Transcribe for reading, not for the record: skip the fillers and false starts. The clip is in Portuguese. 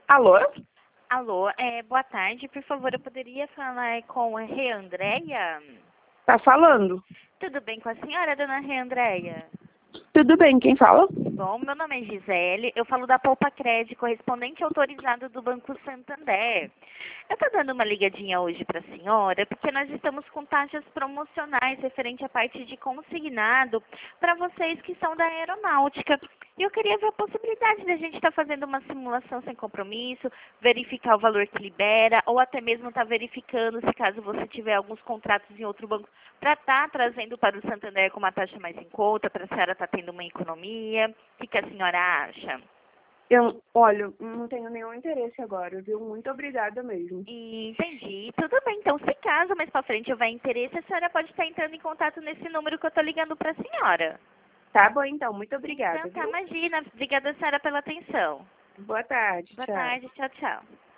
Alô? Alô, boa tarde. Por favor, eu poderia falar com a Reandreia? Tá falando? Tudo bem com a senhora, dona Reandreia? Tudo bem, quem fala? Bom, meu nome é Gisele, eu falo da Poupa Crédito, correspondente autorizado do Banco Santander. Eu estou dando uma ligadinha hoje para a senhora, porque nós estamos com taxas promocionais referente à parte de consignado para vocês que são da aeronáutica. E eu queria ver a possibilidade de a gente estar fazendo uma simulação sem compromisso, verificar o valor que libera, ou até mesmo estar verificando se caso você tiver alguns contratos em outro banco, para estar trazendo para o Santander com uma taxa mais em conta, para a senhora estar tendo uma economia. O que a senhora acha? Olha, não tenho nenhum interesse agora, viu? Muito obrigada mesmo. Entendi. Tudo bem. Então, se caso mais para frente houver interesse, a senhora pode estar entrando em contato nesse número que eu estou ligando para a senhora. Tá bom, então. Muito Então, obrigada, tá, viu? imagina. Obrigada, senhora, pela atenção. Boa tarde, Boa tchau. tarde. Tchau, tchau.